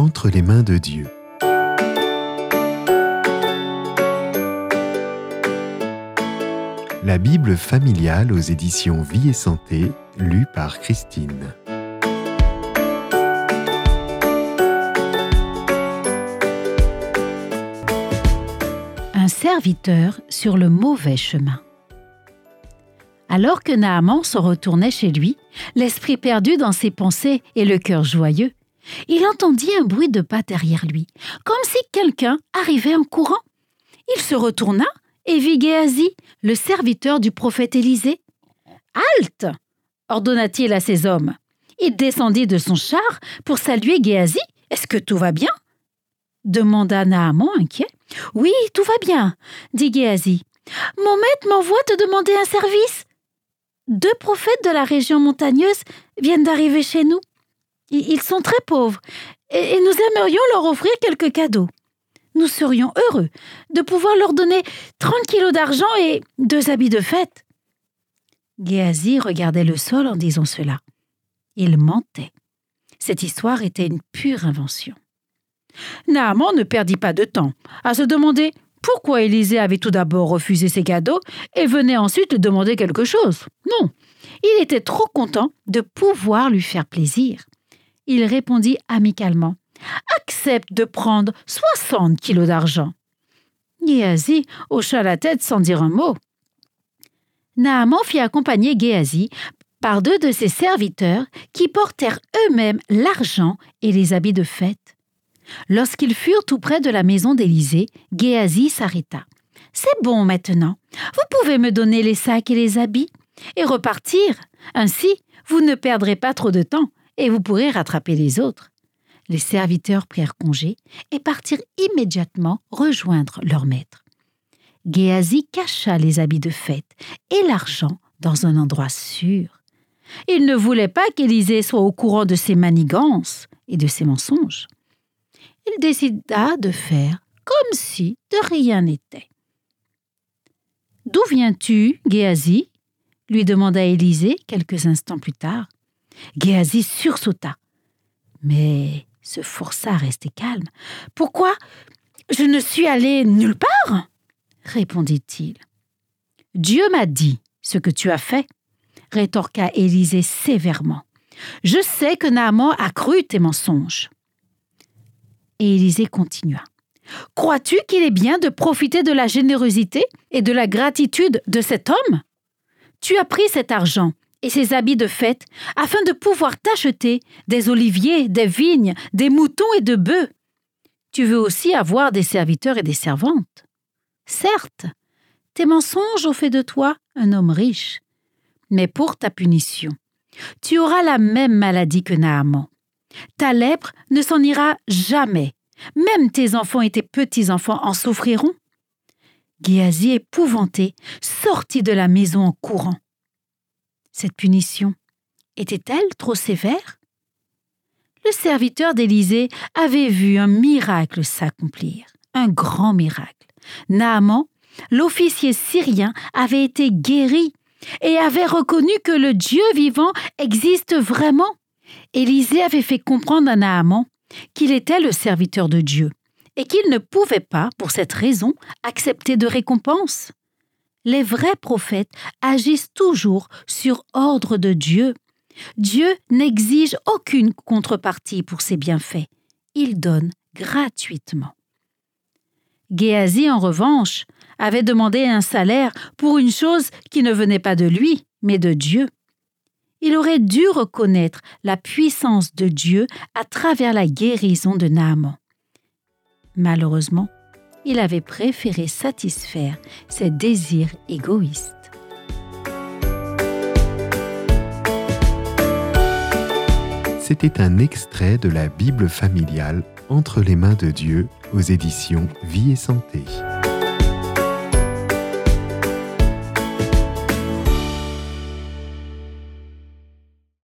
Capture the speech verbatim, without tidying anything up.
entre les mains de Dieu. La Bible familiale aux éditions Vie et Santé, lue par Christine. Un serviteur sur le mauvais chemin. Alors que Naaman se retournait chez lui, l'esprit perdu dans ses pensées et le cœur joyeux, il entendit un bruit de pas derrière lui, comme si quelqu'un arrivait en courant. Il se retourna et vit Géasi, le serviteur du prophète Élisée. « Halte !» ordonna-t-il à ses hommes. Il descendit de son char pour saluer Géasi. « Est-ce que tout va bien ?» demanda Naaman inquiet. « Oui, tout va bien, » dit Géasi. « Mon maître m'envoie te demander un service. Deux prophètes de la région montagneuse viennent d'arriver chez nous. Ils sont très pauvres et nous aimerions leur offrir quelques cadeaux. Nous serions heureux de pouvoir leur donner trente kilos d'argent et deux habits de fête. » Géasi regardait le sol en disant cela. Il mentait. Cette histoire était une pure invention. Naaman ne perdit pas de temps à se demander pourquoi Élisée avait tout d'abord refusé ses cadeaux et venait ensuite lui demander quelque chose. Non, il était trop content de pouvoir lui faire plaisir. Il répondit amicalement. « Accepte de prendre soixante kilos d'argent. » Géasi hocha la tête sans dire un mot. Naaman fit accompagner Géasi par deux de ses serviteurs qui portèrent eux-mêmes l'argent et les habits de fête. Lorsqu'ils furent tout près de la maison d'Élisée, Géasi s'arrêta. « C'est bon maintenant, vous pouvez me donner les sacs et les habits et repartir. Ainsi, vous ne perdrez pas trop de temps et vous pourrez rattraper les autres. » Les serviteurs prirent congé et partirent immédiatement rejoindre leur maître. Géasi cacha les habits de fête et l'argent dans un endroit sûr. Il ne voulait pas qu'Élisée soit au courant de ses manigances et de ses mensonges. Il décida de faire comme si de rien n'était. « D'où viens-tu, Géasi ?» lui demanda Élisée quelques instants plus tard. Géasi sursauta, mais se força à rester calme. « Pourquoi ? Je ne suis allé nulle part ?» répondit-il. « Dieu m'a dit ce que tu as fait, » rétorqua Élisée sévèrement. « Je sais que Naaman a cru tes mensonges. » Et Élisée continua. « Crois-tu qu'il est bien de profiter de la générosité et de la gratitude de cet homme ? Tu as pris cet argent et ces habits de fête afin de pouvoir t'acheter des oliviers, des vignes, des moutons et de bœufs. Tu veux aussi avoir des serviteurs et des servantes. Certes, tes mensonges ont fait de toi un homme riche, mais pour ta punition, tu auras la même maladie que Naaman. Ta lèpre ne s'en ira jamais. Même tes enfants et tes petits-enfants en souffriront. » Géasi, épouvanté, sortit de la maison en courant. Cette punition était-elle trop sévère? Le serviteur d'Élisée avait vu un miracle s'accomplir, un grand miracle. Naaman, l'officier syrien, avait été guéri et avait reconnu que le Dieu vivant existe vraiment. Élisée avait fait comprendre à Naaman qu'il était le serviteur de Dieu et qu'il ne pouvait pas, pour cette raison, accepter de récompense. Les vrais prophètes agissent toujours sur ordre de Dieu. Dieu n'exige aucune contrepartie pour ses bienfaits. Il donne gratuitement. Géasi, en revanche, avait demandé un salaire pour une chose qui ne venait pas de lui, mais de Dieu. Il aurait dû reconnaître la puissance de Dieu à travers la guérison de Naaman. Malheureusement, il avait préféré satisfaire ses désirs égoïstes. C'était un extrait de la Bible familiale Entre les mains de Dieu aux éditions Vie et Santé.